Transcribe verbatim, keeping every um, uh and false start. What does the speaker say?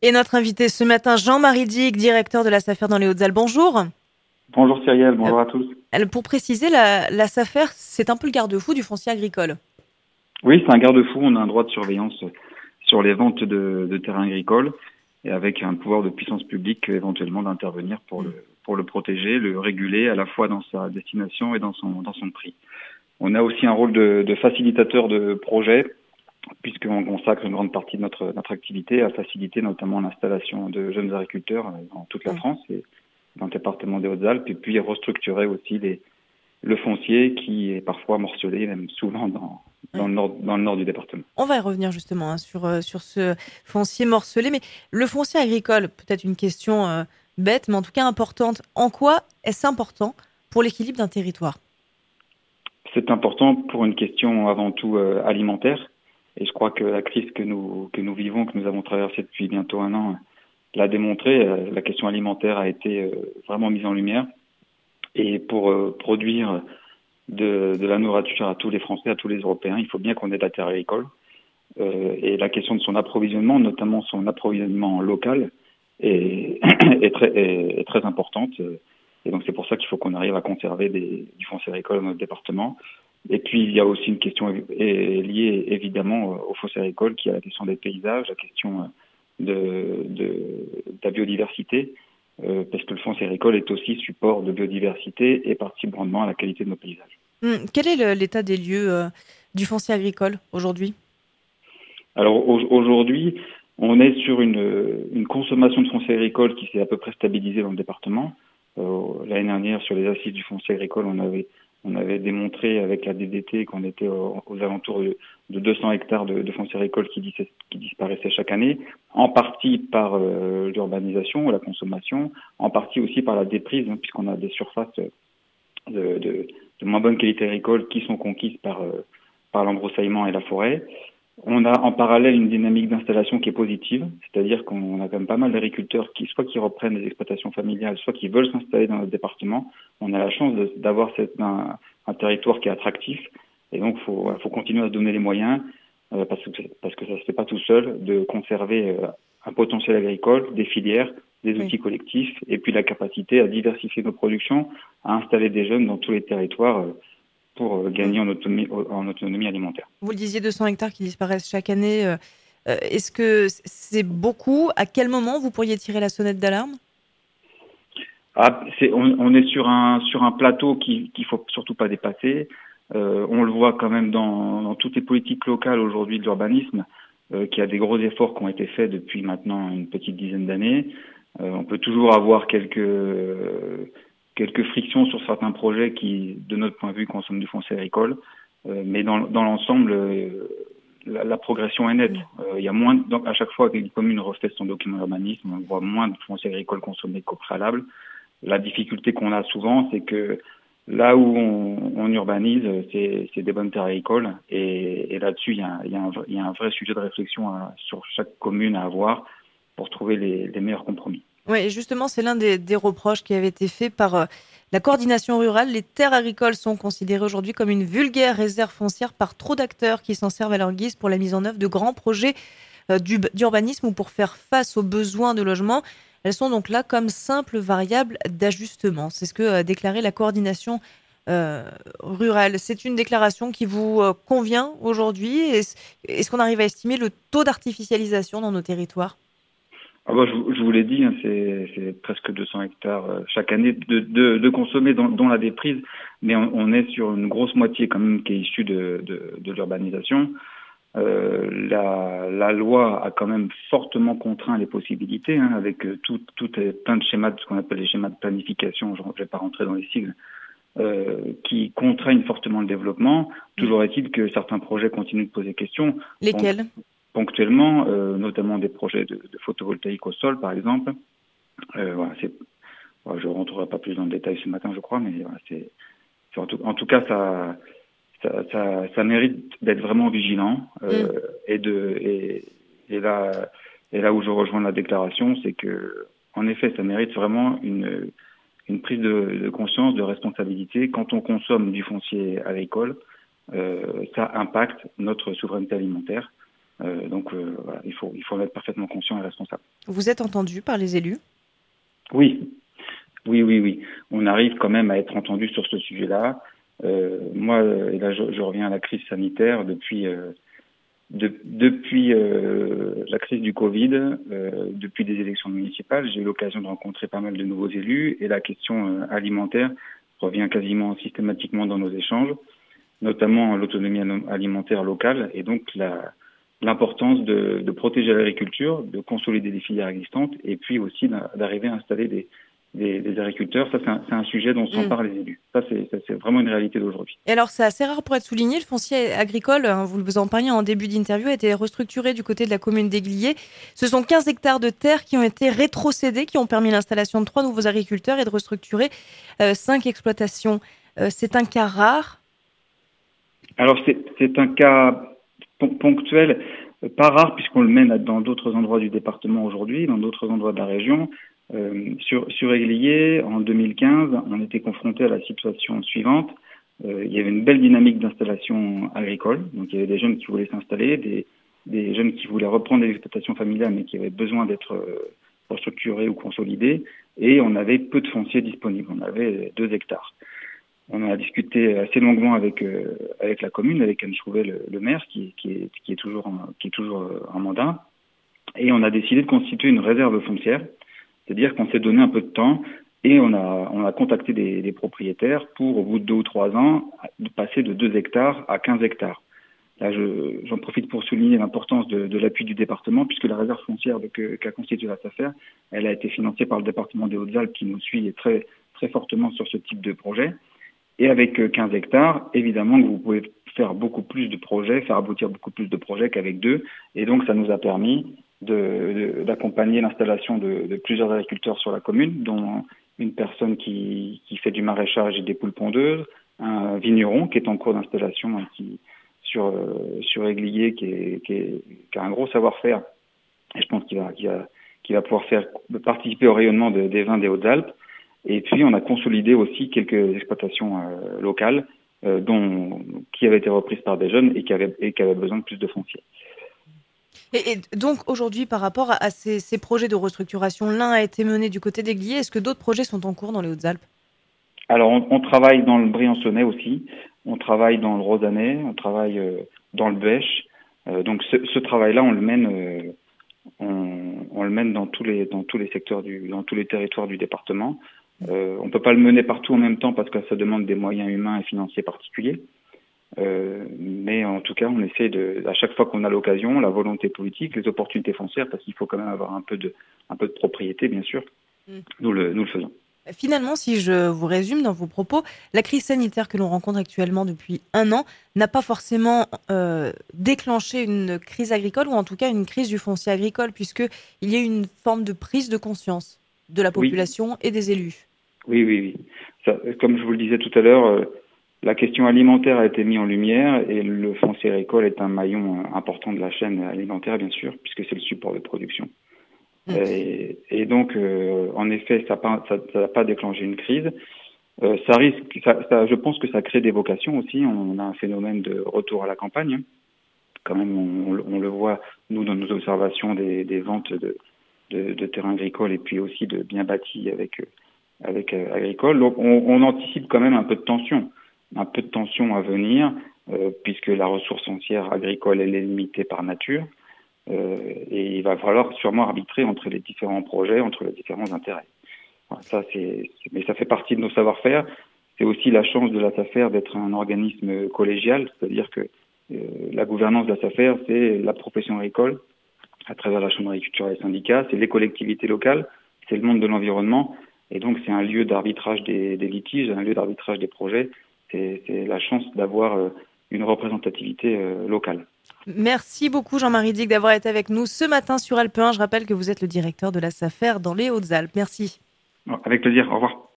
Et notre invité ce matin, Jean-Marie Dick, directeur de la SAFER dans les Hautes-Alpes. Bonjour. Bonjour Cyrielle, bonjour Euh, à tous. pour préciser, la, la SAFER, c'est un peu le garde-fou du foncier agricole. Oui, c'est un garde-fou, on a un droit de surveillance sur les ventes de, de terrains agricoles et avec un pouvoir de puissance publique éventuellement d'intervenir pour le, pour le protéger, le réguler à la fois dans sa destination et dans son, dans son prix. On a aussi un rôle de, de facilitateur de projet puisqu'on consacre une grande partie de notre, notre activité à faciliter notamment l'installation de jeunes agriculteurs dans toute la France et dans le département des Hautes-Alpes et puis restructurer aussi les le foncier qui est parfois morcelé, même souvent dans, dans, Oui. le, nord, dans le nord du département. On va y revenir justement hein, sur, euh, sur ce foncier morcelé. Mais le foncier agricole, peut-être une question euh, bête, mais en tout cas importante. En quoi est-ce important pour l'équilibre d'un territoire ? C'est important pour une question avant tout euh, alimentaire. Et je crois que la crise que nous, que nous vivons, que nous avons traversée depuis bientôt un an, l'a démontré. Euh, la question alimentaire a été euh, vraiment mise en lumière. Et pour euh, produire de, de la nourriture à tous les Français, à tous les Européens, il faut bien qu'on ait de la terre agricole. Euh, et la question de son approvisionnement, notamment son approvisionnement local, est, est, très, est, est très importante. Et donc c'est pour ça qu'il faut qu'on arrive à conserver des, du foncier agricole dans notre département. Et puis il y a aussi une question liée évidemment au foncier agricole, qui est la question des paysages, la question de, de, de la biodiversité, euh, parce que le foncier agricole est aussi support de biodiversité et participe grandement à la qualité de nos paysages. Hum, Quel est le, l'état des lieux euh, du foncier agricole aujourd'hui ? Alors aujourd'hui, on est sur une, une consommation de foncier agricole qui s'est à peu près stabilisée dans le département. Euh, l'année dernière, sur les assises du foncier agricole, on avait, on avait démontré avec la D D T qu'on était aux, aux alentours de, de deux cents hectares de, de foncier agricole qui, dis, qui disparaissaient chaque année, en partie par euh, l'urbanisation ou la consommation, en partie aussi par la déprise, hein, puisqu'on a des surfaces de, de, de moins bonne qualité agricole qui sont conquises par, euh, par l'embroussaillement et la forêt. On a en parallèle une dynamique d'installation qui est positive, c'est-à-dire qu'on a quand même pas mal d'agriculteurs qui, soit qui reprennent des exploitations familiales, soit qui veulent s'installer dans notre département. On a la chance de, d'avoir cette, un, un territoire qui est attractif, et donc il faut, faut continuer à se donner les moyens, euh, parce que, parce que ça se fait pas tout seul, de conserver euh, un potentiel agricole, des filières, des outils oui. collectifs, et puis la capacité à diversifier nos productions, à installer des jeunes dans tous les territoires, euh, pour gagner en autonomie, en autonomie alimentaire. Vous le disiez, deux cents hectares qui disparaissent chaque année. Euh, est-ce que c'est beaucoup ? À quel moment vous pourriez tirer la sonnette d'alarme ? ah, c'est, on, on est sur un, sur un plateau qu'il ne faut surtout pas dépasser. Euh, on le voit quand même dans, dans toutes les politiques locales aujourd'hui de l'urbanisme, euh, qu'il y a des gros efforts qui ont été faits depuis maintenant une petite dizaine d'années. Euh, on peut toujours avoir quelques... Euh, quelques frictions sur certains projets qui, de notre point de vue, consomment du foncier agricole. Euh, mais dans, dans l'ensemble, euh, la, la progression est nette. Euh, il y a moins, donc à chaque fois qu'une commune refait son document d'urbanisme, on voit moins de foncier agricole consommé qu'au préalable. La difficulté qu'on a souvent, c'est que là où on, on urbanise, c'est, c'est des bonnes terres agricoles. Et, et là-dessus, il y, a, il, y a un, il y a un vrai sujet de réflexion à, sur chaque commune à avoir pour trouver les, les meilleurs compromis. Oui, justement, c'est l'un des, des reproches qui avait été fait par euh, la coordination rurale. Les terres agricoles sont considérées aujourd'hui comme une vulgaire réserve foncière par trop d'acteurs qui s'en servent à leur guise pour la mise en œuvre de grands projets euh, d'urbanisme ou pour faire face aux besoins de logement. Elles sont donc là comme simples variables d'ajustement. C'est ce que a déclaré la coordination euh, rurale. C'est une déclaration qui vous euh, convient aujourd'hui ? Est-ce, est-ce qu'on arrive à estimer le taux d'artificialisation dans nos territoires ? Ah bah, je, je vous l'ai dit, hein, c'est, c'est presque deux cents hectares euh, chaque année de, de, de consommer, dont, dont la déprise, mais on, on est sur une grosse moitié quand même qui est issue de, de, de l'urbanisation. Euh, la, la loi a quand même fortement contraint les possibilités, hein, avec euh, tout, tout est plein de schémas, de ce qu'on appelle les schémas de planification, je ne vais pas rentrer dans les sigles, euh, qui contraignent fortement le développement. Toujours est-il que certains projets continuent de poser question. Lesquels ? Bon, ponctuellement, euh, notamment des projets de, de photovoltaïque au sol, par exemple. Euh, voilà, c'est, voilà, je ne rentrerai pas plus dans le détail ce matin, je crois, mais voilà, c'est, c'est en, tout, en tout cas, ça, ça, ça, ça mérite d'être vraiment vigilant. Euh, mm. et, de, et, et, là, et là où je rejoins la déclaration, c'est que, en effet, ça mérite vraiment une, une prise de, de conscience, de responsabilité. Quand on consomme du foncier agricole, euh, ça impacte notre souveraineté alimentaire. Euh, donc euh, voilà, il faut, il faut en être parfaitement conscient et responsable. Vous êtes entendu par les élus ? Oui, oui, oui, oui. On arrive quand même à être entendu sur ce sujet-là. Euh, moi, et là, je, je reviens à la crise sanitaire depuis. Euh, De, depuis euh, la crise du Covid, euh, depuis des élections municipales, j'ai eu l'occasion de rencontrer pas mal de nouveaux élus et la question euh, alimentaire revient quasiment systématiquement dans nos échanges, notamment l'autonomie alimentaire locale et donc la, l'importance de, de protéger l'agriculture, de consolider des filières existantes et puis aussi d'arriver à installer des, des, des agriculteurs. Ça, c'est un, c'est un sujet dont s'emparent mmh. les élus. Ça, c'est, ça, c'est vraiment une réalité d'aujourd'hui. Et alors, c'est assez rare pour être souligné. Le foncier agricole, hein, vous vous en parliez en début d'interview, a été restructuré du côté de la commune d'Aiglier. Ce sont quinze hectares de terre qui ont été rétrocédés, qui ont permis l'installation de trois nouveaux agriculteurs et de restructurer euh, cinq exploitations. Euh, c'est un cas rare ? Alors, c'est, c'est un cas ponctuel, pas rare puisqu'on le mène dans d'autres endroits du département aujourd'hui, dans d'autres endroits de la région. Euh, sur, sur Aiglier, en deux mille quinze, on était confronté à la situation suivante. Euh, il y avait une belle dynamique d'installation agricole. Donc, il y avait des jeunes qui voulaient s'installer, des, des jeunes qui voulaient reprendre des exploitations familiales, mais qui avaient besoin d'être euh, restructurés ou consolidés. Et on avait peu de foncier disponible. On avait deux hectares. On en a discuté assez longuement avec euh, avec la commune, avec Anne Chouvet, le, le maire, qui, qui est qui est toujours en, qui est toujours en mandat. Et on a décidé de constituer une réserve foncière. C'est-à-dire qu'on s'est donné un peu de temps et on a, on a contacté des, des propriétaires pour, au bout de deux ou trois ans, de passer de deux hectares à quinze hectares. Là, je, j'en profite pour souligner l'importance de, de l'appui du département, puisque la réserve foncière de, que, qu'a constituée la SAFER, elle a été financée par le département des Hautes-Alpes qui nous suit très, très fortement sur ce type de projet. Et avec quinze hectares, évidemment que vous pouvez faire beaucoup plus de projets, faire aboutir beaucoup plus de projets qu'avec deux. Et donc, ça nous a permis De, de, d'accompagner l'installation de, de plusieurs agriculteurs sur la commune, dont une personne qui, qui fait du maraîchage et des poules pondeuses, un vigneron qui est en cours d'installation hein, qui, sur, euh, sur Aiglier, qui, est, qui, est, qui a un gros savoir-faire, et je pense qu'il va, qu'il va, qu'il va pouvoir faire participer au rayonnement de, des vins des Hautes-Alpes. Et puis, on a consolidé aussi quelques exploitations euh, locales euh, dont, qui avaient été reprises par des jeunes et qui avaient, et qui avaient besoin de plus de foncier. Et, et donc aujourd'hui, par rapport à, à ces, ces projets de restructuration, l'un a été mené du côté d'Aiglier. Est-ce que d'autres projets sont en cours dans les Hautes-Alpes ? Alors, on, on travaille dans le Briançonnais aussi, on travaille dans le Rosanais, on travaille euh, dans le Bêche. Euh, donc, ce, ce travail-là, on le mène, euh, on, on le mène dans tous les dans tous les secteurs du, dans tous les territoires du département. Euh, on peut pas le mener partout en même temps parce que ça demande des moyens humains et financiers particuliers. Euh, mais en tout cas, on essaie de, à chaque fois qu'on a l'occasion, la volonté politique, les opportunités foncières, parce qu'il faut quand même avoir un peu de, un peu de propriété, bien sûr. Mmh. Nous le, nous le faisons. Finalement, si je vous résume dans vos propos, la crise sanitaire que l'on rencontre actuellement depuis un an n'a pas forcément euh, déclenché une crise agricole ou en tout cas une crise du foncier agricole, puisqu'il y a une forme de prise de conscience de la population oui. et des élus. Oui, oui, oui. Ça, comme je vous le disais tout à l'heure, euh, la question alimentaire a été mise en lumière et le foncier agricole est un maillon important de la chaîne alimentaire, bien sûr, puisque c'est le support de production. Mmh. Et, et donc, euh, en effet, ça n'a pas déclenché une crise. Euh, ça risque, ça, ça, je pense que ça crée des vocations aussi. On a un phénomène de retour à la campagne. Quand même, on, on le voit, nous, dans nos observations des, des ventes de, de, de terrains agricoles et puis aussi de biens bâtis avec, avec euh, agricoles. Donc, on, on anticipe quand même un peu de tension. un peu de tension à venir, euh, puisque la ressource foncière agricole, elle est limitée par nature. Euh, et il va falloir sûrement arbitrer entre les différents projets, entre les différents intérêts. Voilà, ça, c'est, c'est, mais ça fait partie de nos savoir-faire. C'est aussi la chance de la SAFER d'être un organisme collégial, c'est-à-dire que euh, la gouvernance de la SAFER, c'est la profession agricole, à travers la Chambre d'agriculture et les syndicats, c'est les collectivités locales, c'est le monde de l'environnement, et donc c'est un lieu d'arbitrage des, des litiges, un lieu d'arbitrage des projets. C'est, c'est la chance d'avoir euh, une représentativité euh, locale. Merci beaucoup Jean-Marie Dick d'avoir été avec nous ce matin sur Alpe un. Je rappelle que vous êtes le directeur de la SAFER dans les Hautes-Alpes. Merci. Avec plaisir, au revoir.